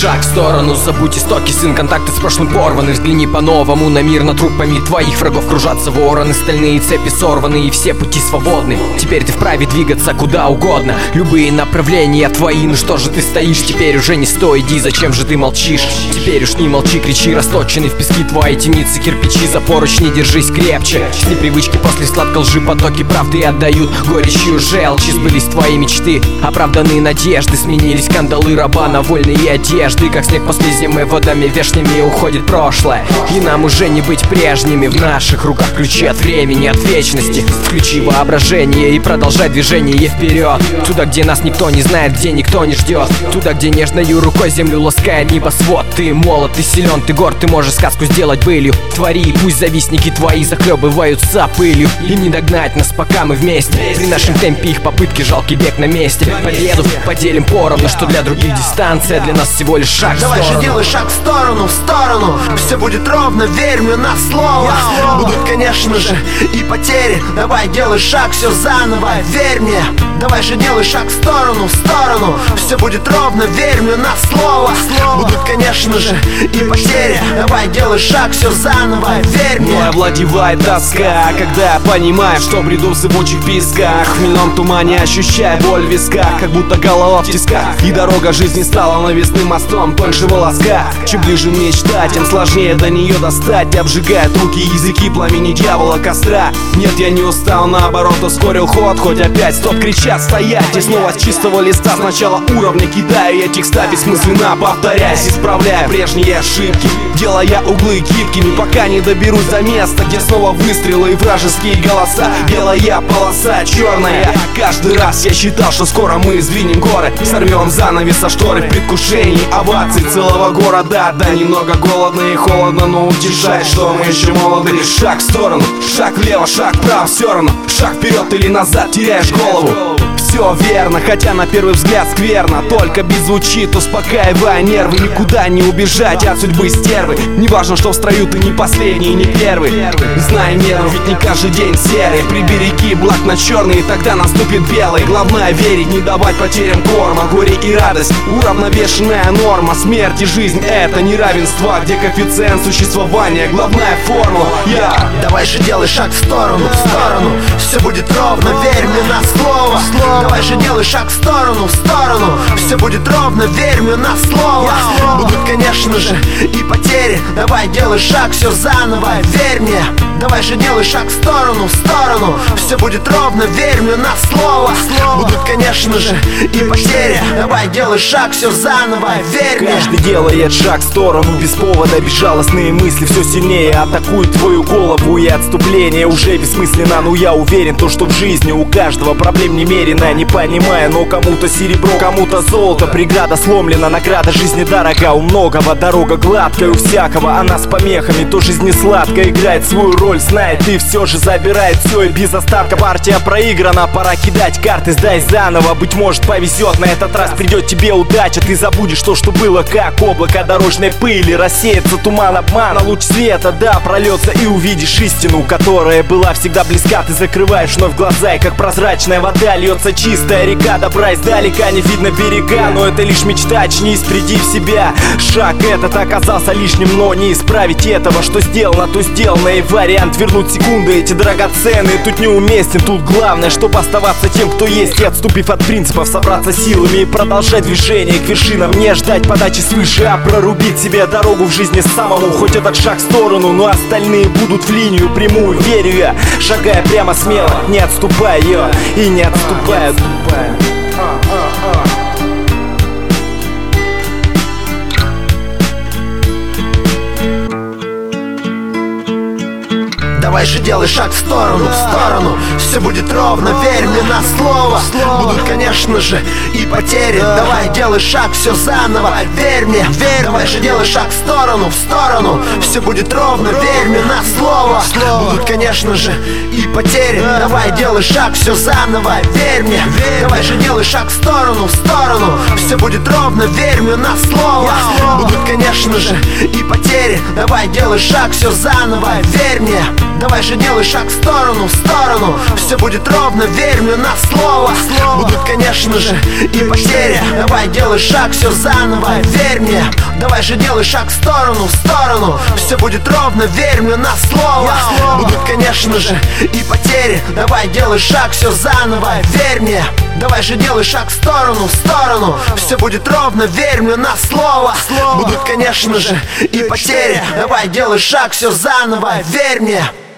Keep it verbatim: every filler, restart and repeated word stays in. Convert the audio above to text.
шаг в сторону, забудь истоки, сын, контакты с прошлым порваны. Взгляни по-новому на мир, над трупами твоих врагов кружатся вороны. Стальные цепи сорваны и все пути свободны. Теперь ты вправе двигаться куда угодно, любые направления твои. Ну что же ты стоишь, теперь уже не стой, иди, зачем же ты молчишь? Теперь уж не молчи, кричи, расточенный в пески твои темницы, кирпичи, за поручни держись крепче. С непривычки после сладкой лжи потоки правды отдают горечью желчи. Сбылись твои мечты, оправданные надежды, сменились кандалы раба на вольные одежды. Как снег после зимы, водами вешними уходит прошлое, и нам уже не быть прежними. В наших руках ключи от времени, от вечности. Включи воображение и продолжай движение вперед, туда, где нас никто не знает, где никто не ждет, туда, где нежною рукой землю ласкает небосвод. Ты молод, ты силен, ты горд, ты можешь сказку сделать былью. Твори, пусть завистники твои захлебываются пылью. Им не догнать нас, пока мы вместе. При нашем темпе их попытки жалкий бег на месте. Победу поделим поровну, что для других дистанция, для нас всего лишь шаг в сторону. Давай же делай шаг в сторону, в сторону. Все будет ровно, верь мне на слово. Будут, конечно же, и потери. Давай делай шаг, все заново, верь мне. Давай же делай шаг в сторону, в сторону. Все будет ровно, верь мне на слово. Будут, конечно же, и потери. Давай делай шаг, все заново, верь мне. Мной овладевает тоска, когда я понимаю, что бреду в зыбучих песках. В хмельном тумане ощущая боль в висках, как будто голова в тисках. И дорога жизни стала навесным мостом, тоньше волоска. Чем ближе мечта, тем сложнее до нее достать. Обжигает руки, языки пламени дьявола костра. Нет, я не устал, наоборот, ускорил ход. Хоть опять стоп, кричат, стоять. И снова с чистого листа сначала уровня кидаю я текста, бессмысленно повторяясь, исправляя прежние ошибки, делая углы гибкими, пока не доберусь до места, где снова выстрелы и вражеские голоса. Белая полоса, черная. Каждый раз я считал, что скоро мы сдвинем горы, сорвем занавес со шторы в предвкушении оваций целого города. Да, немного голодно и холодно, но утешает, что мы еще молоды. Шаг в сторону, шаг влево, шаг вправо, все равно. Шаг вперед или назад, теряешь голову. Все верно, хотя на первый взгляд скверно. Только бит звучит, успокаивая нервы. Никуда не убежать от судьбы стервы. Не важно, что в строю ты не последний и не первый. Знай меру, ведь не каждый день серый. Прибереги благ на черный, и тогда наступит белый. Главное верить, не давать потерям корма. Горе и радость, уравновешенная норма. Смерть и жизнь — это неравенство, где коэффициент существования — главная формула. Я Давай же делай шаг в сторону, в сторону. Все будет ровно, верь мне на слово. Давай же делай шаг в сторону, в сторону. Все будет ровно, верь мне на слово. Будут, конечно же, и потери. Давай делай шаг, все заново, верь мне. Давай же делай шаг в сторону, в сторону. Все будет ровно, верь мне на слово. Будут, конечно же, и потери. Давай делай шаг, все заново, верь мне. Каждый делает шаг в сторону, без повода. Безжалостные мысли все сильнее атакуют твою голову, и отступление уже бессмысленно. Но я уверен, то, что в жизни у каждого проблем немерено. Не понимая, но кому-то серебро, кому-то золото. Преграда сломлена, награда жизни дорога. У многого дорога гладкая, у всякого она с помехами. То жизнь не сладкая, играет свою роль, знает и все же забирает все и без остатка. Партия проиграна, пора кидать карты, сдай заново. Быть может повезет, на этот раз придет тебе удача. Ты забудешь то, что было, как облако дорожной пыли. Рассеется туман обмана, луч света, да, прольется, и увидишь истину, которая была всегда близка. Ты закрываешь вновь глаза, и как прозрачная вода льется чистая река добра. Издалека не видно берега, но это лишь мечта, очнись, приди в себя. Шаг этот оказался лишним, но не исправить этого. Что сделано, то сделано, и вариант вернуть секунды эти драгоценные тут неуместен. Тут главное, чтобы оставаться тем, кто есть, и отступив от принципов, собраться силами и продолжать движение к вершинам. Не ждать подачи свыше, а прорубить себе дорогу в жизни самому. Хоть этот шаг в сторону, но остальные будут в линию прямую, верю я. Шагая прямо смело, не отступая и не отступая. Давай же делай шаг в сторону, в сторону. Все будет ровно, верь мне на слово. Будут, конечно же, и потери. Давай делай шаг, все заново, верь мне, верь. Давай же делай шаг в сторону, в сторону. Все будет ровно, верь мне на слово. Будут, конечно же, и потери. Давай делай шаг, все заново, верь мне. Давай же делай шаг в сторону, в сторону. Все будет ровно, верь мне на слово. Будут, конечно же, и потери. Давай делай шаг, все заново, верь мне. давай же делай шаг в сторону, в сторону. Все будет ровно, верь мне на слово. Будут, конечно же, и потери. Давай делай шаг, все заново, верь мне. Давай же делай шаг в сторону, в сторону. Все будет ровно, верь мне на слово. Будут, конечно же, и потери. Давай делай шаг, все заново, верь мне. Давай же делай шаг в сторону, в сторону. Все будет ровно, верь мне на слово. Будут, конечно же, и потери. Давай делай шаг, все заново, верь мне.